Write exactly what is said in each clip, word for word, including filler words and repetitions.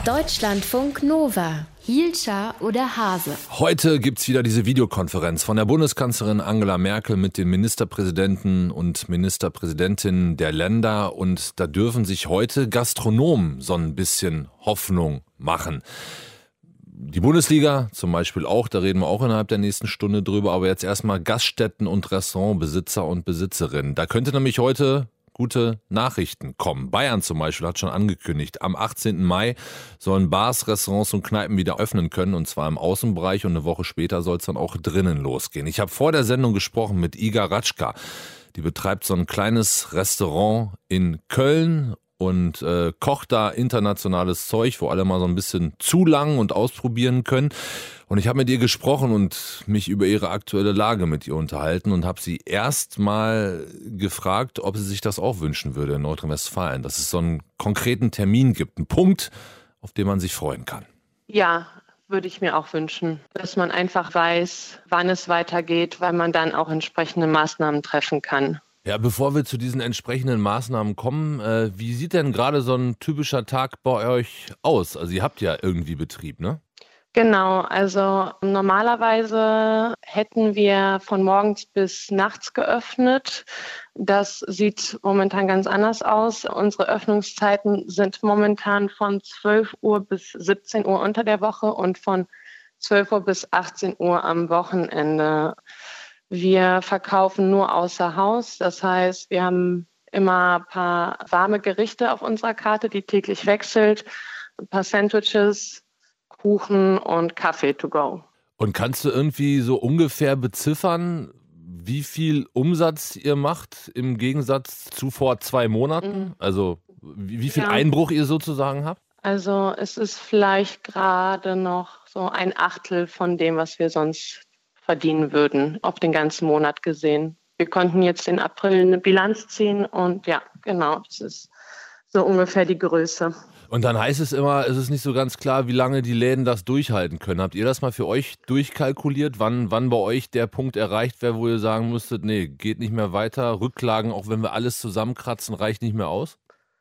Deutschlandfunk Nova. Hielscher oder Hase? Heute gibt's wieder diese Videokonferenz von der Bundeskanzlerin Angela Merkel mit den Ministerpräsidenten und Ministerpräsidentinnen der Länder. Und da dürfen sich heute Gastronomen so ein bisschen Hoffnung machen. Die Bundesliga zum Beispiel auch, da reden wir auch innerhalb der nächsten Stunde drüber. Aber jetzt erstmal Gaststätten und Restaurantbesitzer und Besitzerinnen. Da könnte nämlich heute gute Nachrichten kommen. Bayern zum Beispiel hat schon angekündigt, am achtzehnten Mai sollen Bars, Restaurants und Kneipen wieder öffnen können, und zwar im Außenbereich, und eine Woche später soll es dann auch drinnen losgehen. Ich habe vor der Sendung gesprochen mit Iga Ratschka. Die betreibt so ein kleines Restaurant in Köln und äh, kocht da internationales Zeug, wo alle mal so ein bisschen zulangen und ausprobieren können. Und ich habe mit ihr gesprochen und mich über ihre aktuelle Lage mit ihr unterhalten und habe sie erst mal gefragt, ob sie sich das auch wünschen würde in Nordrhein-Westfalen, dass es so einen konkreten Termin gibt, einen Punkt, auf den man sich freuen kann. Ja, würde ich mir auch wünschen, dass man einfach weiß, wann es weitergeht, weil man dann auch entsprechende Maßnahmen treffen kann. Ja, bevor wir zu diesen entsprechenden Maßnahmen kommen, äh, wie sieht denn gerade so ein typischer Tag bei euch aus? Also ihr habt ja irgendwie Betrieb, ne? Genau, also normalerweise hätten wir von morgens bis nachts geöffnet. Das sieht momentan ganz anders aus. Unsere Öffnungszeiten sind momentan von zwölf Uhr bis siebzehn Uhr unter der Woche und von zwölf Uhr bis achtzehn Uhr am Wochenende. Wir verkaufen nur außer Haus. Das heißt, wir haben immer ein paar warme Gerichte auf unserer Karte, die täglich wechselt, ein paar Sandwiches, Kuchen und Kaffee to go. Und kannst du irgendwie so ungefähr beziffern, wie viel Umsatz ihr macht im Gegensatz zu vor zwei Monaten? Mhm. Also wie, wie viel ja. Einbruch ihr sozusagen habt? Also es ist vielleicht gerade noch so ein Achtel von dem, was wir sonst verdienen würden, auf den ganzen Monat gesehen. Wir konnten jetzt in April eine Bilanz ziehen und ja, genau, das ist so ungefähr die Größe. Und dann heißt es immer, es ist nicht so ganz klar, wie lange die Läden das durchhalten können. Habt ihr das mal für euch durchkalkuliert, wann, wann bei euch der Punkt erreicht wäre, wo ihr sagen müsstet, nee, geht nicht mehr weiter, Rücklagen, auch wenn wir alles zusammenkratzen, reicht nicht mehr aus?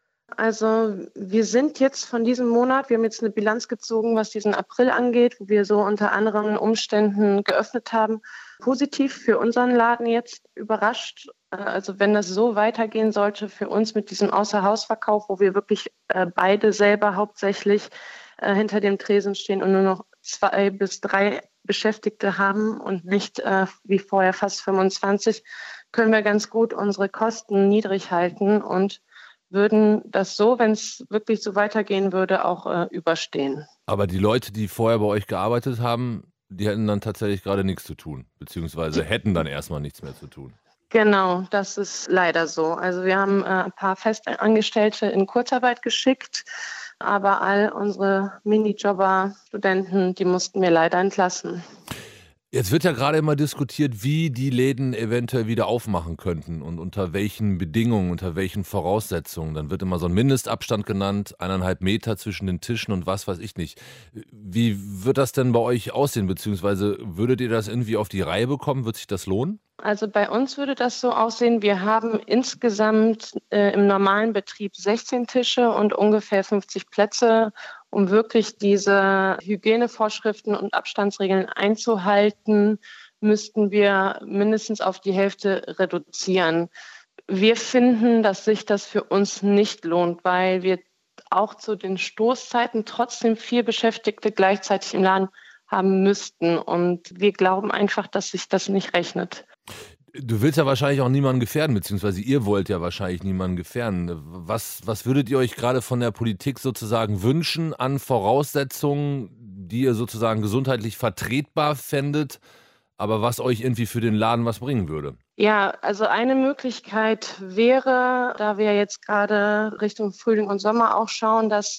Also wir sind jetzt von diesem Monat, wir haben jetzt eine Bilanz gezogen, was diesen April angeht, wo wir so unter anderen Umständen geöffnet haben, positiv für unseren Laden jetzt überrascht. Also wenn das so weitergehen sollte für uns mit diesem Außerhausverkauf, wo wir wirklich äh, beide selber hauptsächlich äh, hinter dem Tresen stehen und nur noch zwei bis drei Beschäftigte haben und nicht äh, wie vorher fast fünfundzwanzig, können wir ganz gut unsere Kosten niedrig halten und würden das so, wenn es wirklich so weitergehen würde, auch äh, überstehen. Aber die Leute, die vorher bei euch gearbeitet haben, die hätten dann tatsächlich gerade nichts zu tun, beziehungsweise hätten dann erstmal nichts mehr zu tun. Genau, das ist leider so. Also wir haben äh, ein paar Festangestellte in Kurzarbeit geschickt, aber all unsere Minijobber, Studenten, die mussten wir leider entlassen. Jetzt wird ja gerade immer diskutiert, wie die Läden eventuell wieder aufmachen könnten und unter welchen Bedingungen, unter welchen Voraussetzungen. Dann wird immer so ein Mindestabstand genannt, eineinhalb Meter zwischen den Tischen und was weiß ich nicht. Wie wird das denn bei euch aussehen, beziehungsweise würdet ihr das irgendwie auf die Reihe bekommen? Wird sich das lohnen? Also bei uns würde das so aussehen, wir haben insgesamt äh, im normalen Betrieb sechzehn Tische und ungefähr fünfzig Plätze. Um wirklich diese Hygienevorschriften und Abstandsregeln einzuhalten, müssten wir mindestens auf die Hälfte reduzieren. Wir finden, dass sich das für uns nicht lohnt, weil wir auch zu den Stoßzeiten trotzdem vier Beschäftigte gleichzeitig im Laden haben müssten. Und wir glauben einfach, dass sich das nicht rechnet. Du willst ja wahrscheinlich auch niemanden gefährden, beziehungsweise ihr wollt ja wahrscheinlich niemanden gefährden. Was, was würdet ihr euch gerade von der Politik sozusagen wünschen an Voraussetzungen, die ihr sozusagen gesundheitlich vertretbar fändet, aber was euch irgendwie für den Laden was bringen würde? Ja, also eine Möglichkeit wäre, da wir jetzt gerade Richtung Frühling und Sommer auch schauen, dass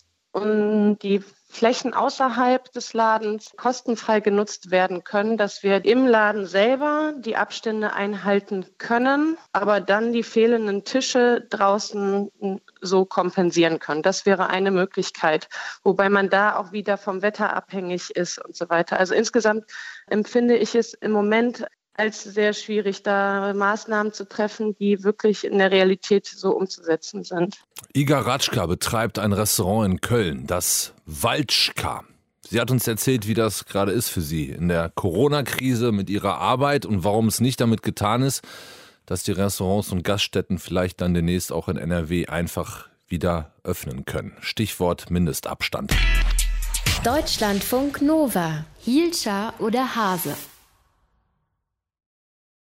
um die Flächen außerhalb des Ladens kostenfrei genutzt werden können, dass wir im Laden selber die Abstände einhalten können, aber dann die fehlenden Tische draußen so kompensieren können. Das wäre eine Möglichkeit, wobei man da auch wieder vom Wetter abhängig ist und so weiter. Also insgesamt empfinde ich es im Moment als sehr schwierig, da Maßnahmen zu treffen, die wirklich in der Realität so umzusetzen sind. Iga Ratschka betreibt ein Restaurant in Köln, das Waltschka. Sie hat uns erzählt, wie das gerade ist für sie in der Corona-Krise mit ihrer Arbeit und warum es nicht damit getan ist, dass die Restaurants und Gaststätten vielleicht dann demnächst auch in N R W einfach wieder öffnen können. Stichwort Mindestabstand. Deutschlandfunk Nova. Hielscher oder Hase?